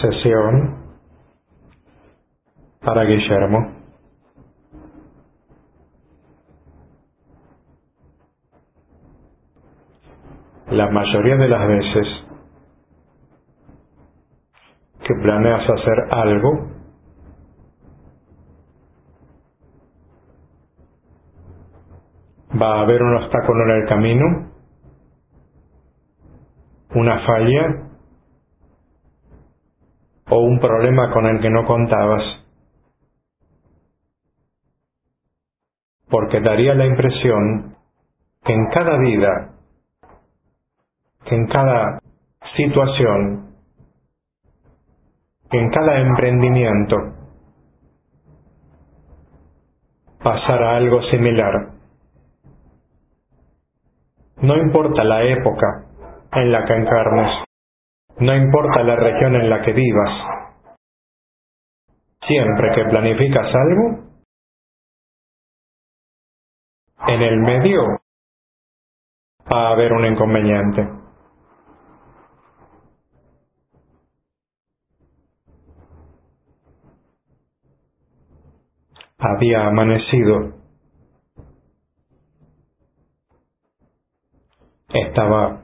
Sesión para Guillermo. La mayoría de las veces que planeas hacer algo, va a haber un obstáculo en el camino, una falla o un problema con el que no contabas, porque daría la impresión que en cada vida, que en cada situación, que en cada emprendimiento pasará algo similar. No importa la época en la que encarnes, no importa la región en la que vivas, siempre que planificas algo, en el medio va a haber un inconveniente. Había amanecido. Estaba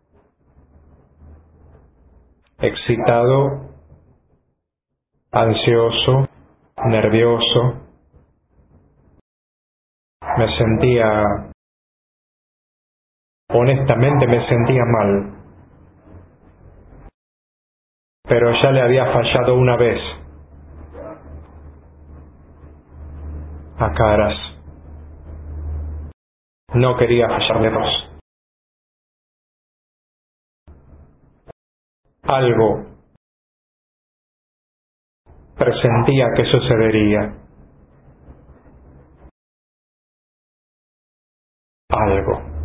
excitado, ansioso, nervioso. Honestamente me sentía mal, pero ya le había fallado una vez, a caras. No quería fallarle dos. Algo presentía que sucedería. Algo.